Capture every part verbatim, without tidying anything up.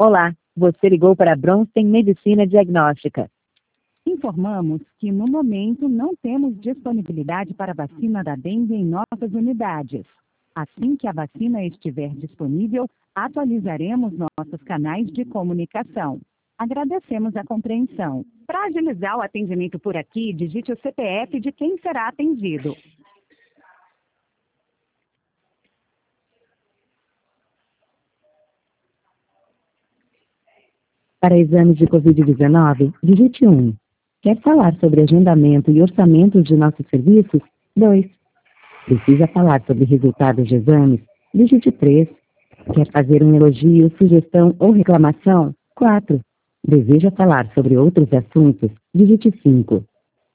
Olá, você ligou para a Bronstein Medicina Diagnóstica. Informamos que, no momento, não temos disponibilidade para a vacina da dengue em nossas unidades. Assim que a vacina estiver disponível, atualizaremos nossos canais de comunicação. Agradecemos a compreensão. Para agilizar o atendimento por aqui, digite o C P F de quem será atendido. Para exames de covid dezenove, digite um. Quer falar sobre agendamento e orçamento de nossos serviços? dois. Precisa falar sobre resultados de exames? Digite três. Quer fazer um elogio, sugestão ou reclamação? quatro. Deseja falar sobre outros assuntos? Digite cinco.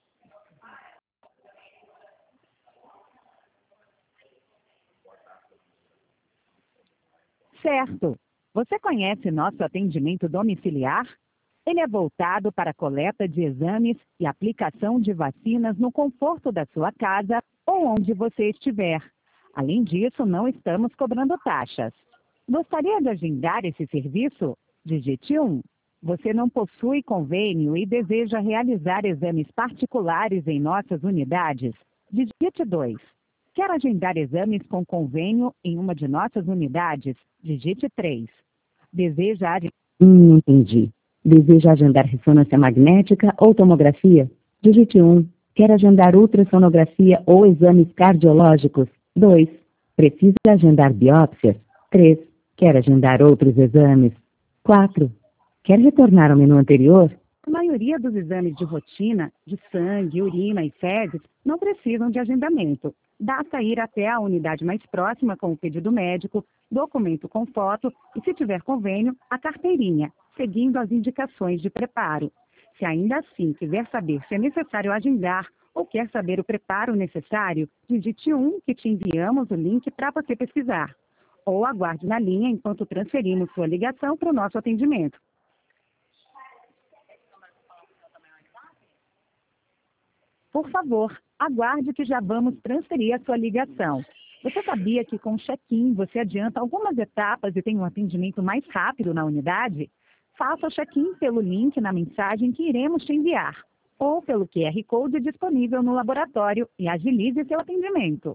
Certo. Você conhece nosso atendimento domiciliar? Ele é voltado para a coleta de exames e aplicação de vacinas no conforto da sua casa ou onde você estiver. Além disso, não estamos cobrando taxas. Gostaria de agendar esse serviço? Digite um. Você não possui convênio e deseja realizar exames particulares em nossas unidades? Digite dois. Quer agendar exames com convênio em uma de nossas unidades? Digite três. Deseja ad... Hum, entendi. Deseja agendar ressonância magnética ou tomografia? Digite um. Quer agendar ultrassonografia ou exames cardiológicos? dois. Precisa agendar biópsias? três. Quer agendar outros exames? quatro. Quer retornar ao menu anterior? A maioria dos exames de rotina, de sangue, urina e fezes, não precisam de agendamento. Basta ir até a unidade mais próxima com o pedido médico, documento com foto e, se tiver convênio, a carteirinha, seguindo as indicações de preparo. Se ainda assim quiser saber se é necessário agendar ou quer saber o preparo necessário, digite um que te enviamos o link para você pesquisar. Ou aguarde na linha enquanto transferimos sua ligação para o nosso atendimento. Por favor, aguarde que já vamos transferir a sua ligação. Você sabia que com o check-in você adianta algumas etapas e tem um atendimento mais rápido na unidade? Faça o check-in pelo link na mensagem que iremos te enviar, ou pelo Q R Code disponível no laboratório e agilize seu atendimento.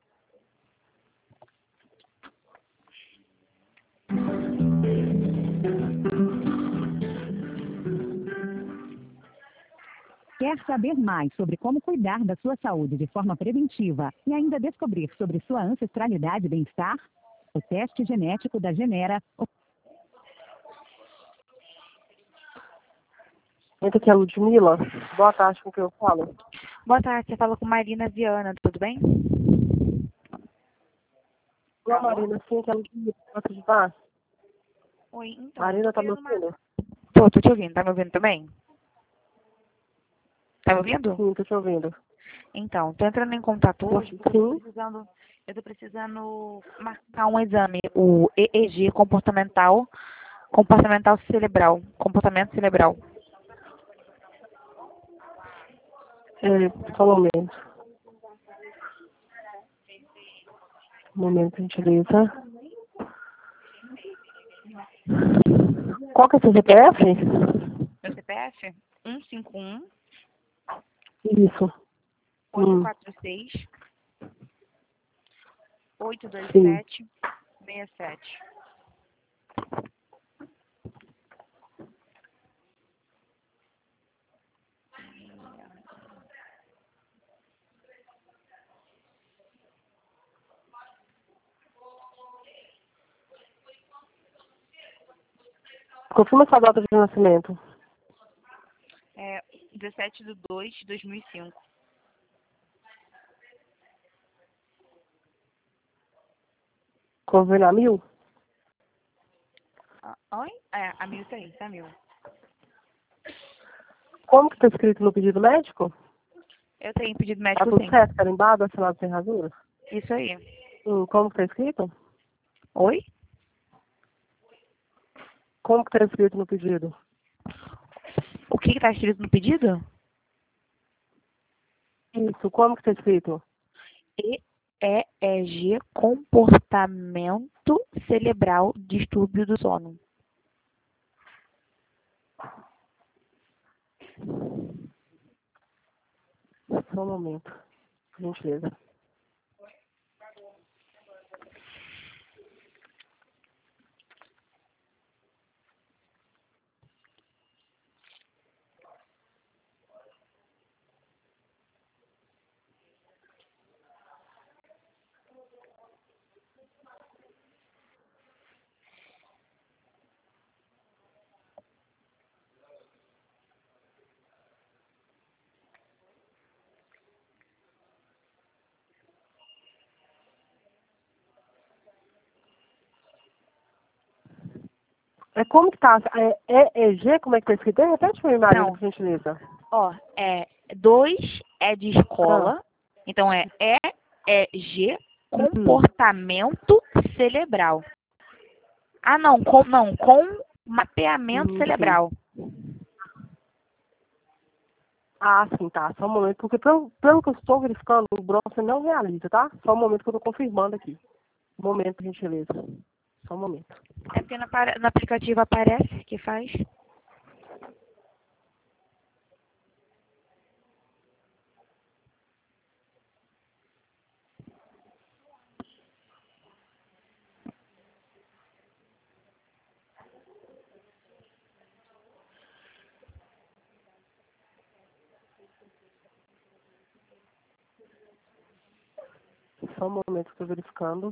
Quer saber mais sobre como cuidar da sua saúde de forma preventiva e ainda descobrir sobre sua ancestralidade e bem-estar? O teste genético da Genera... Entra aqui a Ludmila. Boa tarde, com quem eu falo? Boa tarde, você fala com Marina Viana, tudo bem? Olá, Marina, sim, que é a Ludmila. Pode ajudar? Oi, então... Marina, tá me uma- ouvindo? Tô, tô te ouvindo, tá me ouvindo também? Tá me ouvindo? Sim, tô te ouvindo. Então, tô entrando em contato hoje porque eu tô Sim. precisando, eu tô precisando marcar um exame, o E E G comportamental, comportamental cerebral, comportamento cerebral. É, só um momento. Um momento, gentileza. Qual que é o seu C P F? Meu C P F? um cinco um, Isso. oito Hum. quatro seis, oito dois Sim. sete, seis sete. Confirma sua data de nascimento. É dezessete de dois de dois mil e cinco. Convênio a mil? Ah, oi? É, a mil isso aí, tá mil. Como que tá escrito no pedido médico? Eu tenho pedido Tá médico tudo sim. certo, carimbado, assinado sem rasura? Isso aí. Hum, como que tá escrito? Oi? Como que tá escrito no pedido? O que está escrito no pedido? Isso, como que tá escrito? E E E G comportamento cerebral, distúrbio do sono. Só um momento, por gentileza. É como que tá? É E E G? Como é que tá escrito? Repete pra mim, Marina, Não. por gentileza. Ó, é dois é de escola. Ah. Então é E E G, comportamento cerebral. Ah, não, com, não, com mapeamento Hum, cerebral. Ah, sim, tá. Só um momento, porque pelo, pelo que eu estou verificando, o Bronson não realiza, tá? Só um momento que eu estou confirmando aqui. Um momento, por gentileza. Só um momento. É porque no, apare- no aplicativo aparece que faz. Só um momento que eu estou verificando.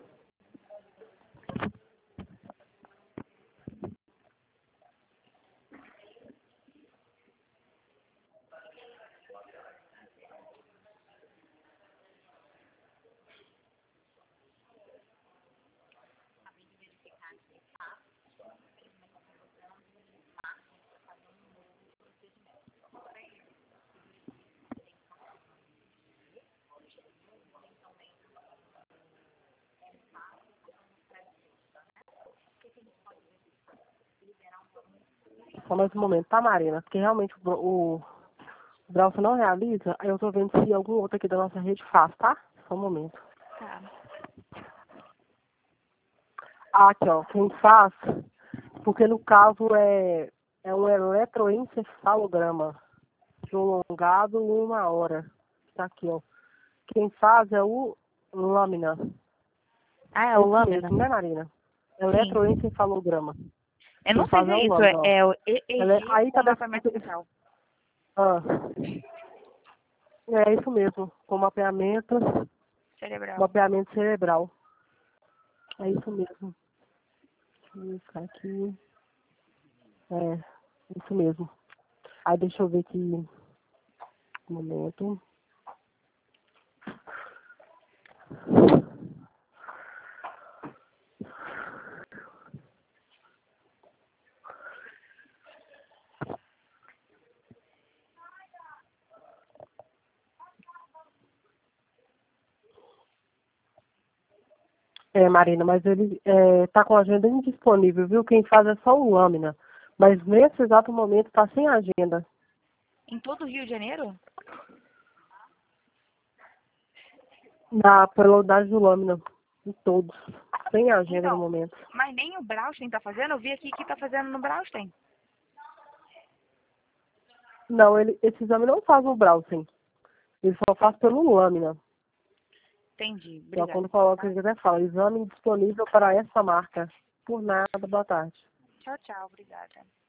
Só mais um momento, tá, Marina? Porque realmente o, Bro- o Bronson não realiza, aí eu estou vendo se algum outro aqui da nossa rede faz, tá? Só um momento. Tá. Ah, aqui, ó. Quem faz, porque no caso é, é um eletroencefalograma prolongado uma hora. Tá aqui, ó. Quem faz é o Lâmina. Ah, é o Esse lâmina? mesmo, né, Marina? Sim. Eletroencefalograma. Eu Quem não sei faz se é é o isso, Lâmina, ó. é, é o Ela é- E E G aí com tá mapeamento descrito. cerebral. Ah, é isso mesmo. Com mapeamento, Cerebral. mapeamento cerebral. É isso mesmo. Deixa eu buscar aqui. É, isso mesmo. Aí deixa eu ver aqui. Um momento. É, Marina, mas ele é, tá com a agenda indisponível, viu? Quem faz é só o Lâmina. Mas nesse exato momento tá sem agenda. Em todo o Rio de Janeiro? Na pela unidade do Lâmina. Em todos. Sem agenda no Então, momento. mas nem o Braustein tá fazendo? Eu vi aqui que tá fazendo no Braustein. Não, ele, esse exame não faz no Browsen. Ele só faz pelo Lâmina. Entendi. Só Obrigada. quando coloca, ele até fala, exame disponível para essa marca. Por nada, boa tarde. Tchau, tchau. Obrigada.